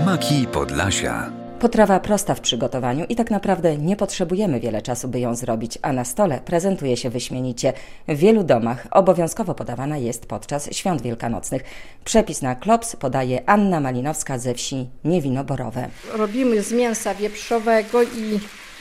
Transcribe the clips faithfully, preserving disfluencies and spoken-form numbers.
Smaki Podlasia. Potrawa prosta w przygotowaniu i tak naprawdę nie potrzebujemy wiele czasu, by ją zrobić, a na stole prezentuje się wyśmienicie. W wielu domach obowiązkowo podawana jest podczas świąt wielkanocnych. Przepis na klops podaje Anna Malinowska ze wsi Niewinoborowe. Robimy z mięsa wieprzowego i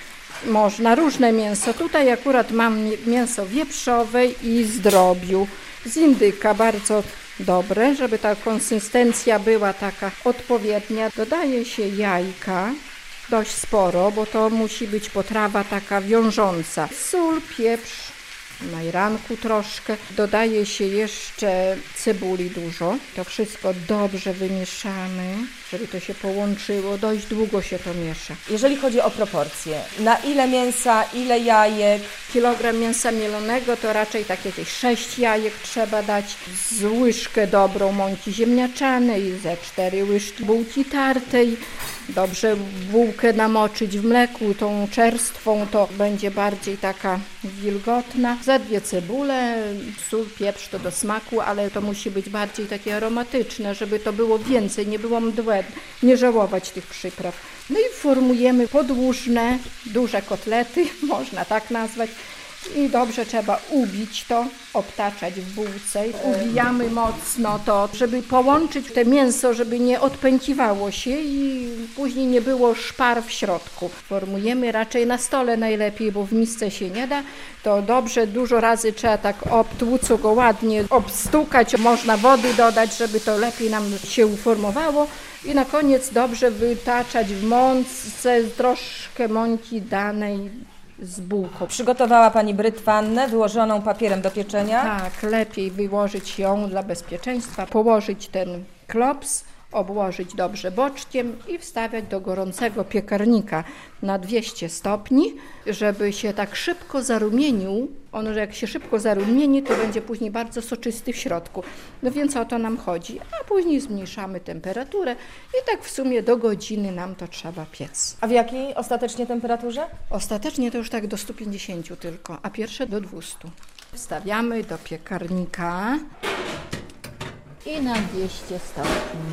można różne mięso. Tutaj akurat mam mięso wieprzowe i z drobiu, z indyka, bardzo dobre, żeby ta konsystencja była taka odpowiednia. Dodaje się jajka, dość sporo, bo to musi być potrawa taka wiążąca. Sól, pieprz, majranku troszkę. Dodaje się jeszcze cebuli dużo. To wszystko dobrze wymieszamy, żeby to się połączyło. Dość długo się to miesza. Jeżeli chodzi o proporcje, na ile mięsa, ile jajek? Kilogram mięsa mielonego to raczej tak jakieś sześć jajek trzeba dać, z łyżkę dobrą mąki ziemniaczanej, ze cztery łyżki bułki tartej. Dobrze bułkę namoczyć w mleku, tą czerstwą, to będzie bardziej taka wilgotna. Za dwie cebule, sól, pieprz to do smaku, ale to musi być bardziej takie aromatyczne, żeby to było więcej, nie było mdłe, nie żałować tych przypraw. No i formujemy podłużne, duże kotlety, można tak nazwać. I dobrze trzeba ubić to, obtaczać w bułce. Ubijamy mocno to, żeby połączyć te mięso, żeby nie odpęciwało się i później nie było szpar w środku. Formujemy raczej na stole najlepiej, bo w misce się nie da. To dobrze, dużo razy trzeba tak obtłuc go ładnie, obstukać. Można wody dodać, żeby to lepiej nam się uformowało. I na koniec dobrze wytaczać w mące, troszkę mąki danej z bułką. Przygotowała Pani brytwannę wyłożoną papierem do pieczenia? Tak, lepiej wyłożyć ją dla bezpieczeństwa, położyć ten klops, obłożyć dobrze boczkiem i wstawiać do gorącego piekarnika na dwieście stopni, żeby się tak szybko zarumienił. On, że jak się szybko zarumieni, to będzie później bardzo soczysty w środku. No więc o to nam chodzi. A później zmniejszamy temperaturę i tak w sumie do godziny nam to trzeba piec. A w jakiej ostatecznie temperaturze? Ostatecznie to już tak do stu pięćdziesięciu tylko, a pierwsze do dwustu. Wstawiamy do piekarnika i na dwieście stopni.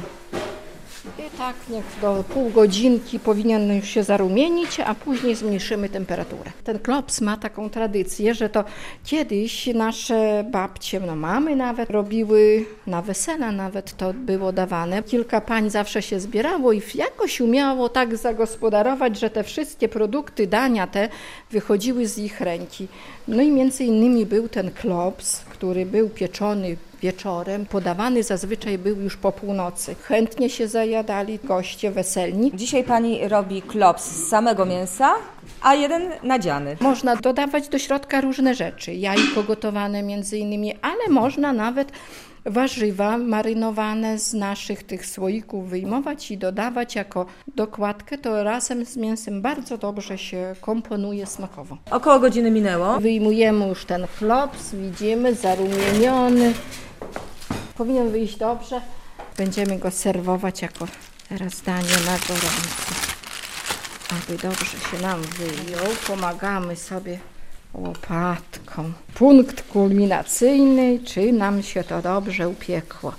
I tak niech do pół godzinki powinien już się zarumienić, a później zmniejszymy temperaturę. Ten klops ma taką tradycję, że to kiedyś nasze babcie, no mamy nawet, robiły na wesela nawet to było dawane. Kilka pań zawsze się zbierało i jakoś umiało tak zagospodarować, że te wszystkie produkty, dania te wychodziły z ich ręki. No i między innymi był ten klops, który był pieczony wieczorem, podawany zazwyczaj był już po północy. Chętnie się zajadali goście weselni. Dzisiaj Pani robi klops z samego mięsa, a jeden nadziany. Można dodawać do środka różne rzeczy, jajko gotowane między innymi, ale można nawet warzywa marynowane z naszych tych słoików wyjmować i dodawać jako dokładkę, to razem z mięsem bardzo dobrze się komponuje smakowo. Około godziny minęło. Wyjmujemy już ten klops, widzimy, zarumieniony. Powinien wyjść dobrze. Będziemy go serwować jako teraz danie na gorąco. Aby dobrze się nam wyjął, pomagamy sobie łopatką. Punkt kulminacyjny, czy nam się to dobrze upiekło.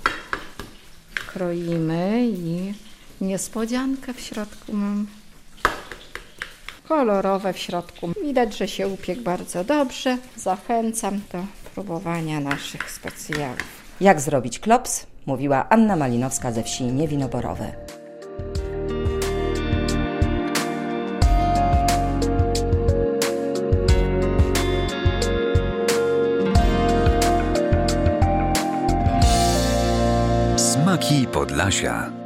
Kroimy i niespodziankę w środku mam. Kolorowe w środku. Widać, że się upiekł bardzo dobrze. Zachęcam do próbowania naszych specjałów. Jak zrobić klops? Mówiła Anna Malinowska ze wsi Niewinoborowe. Smaki Podlasia.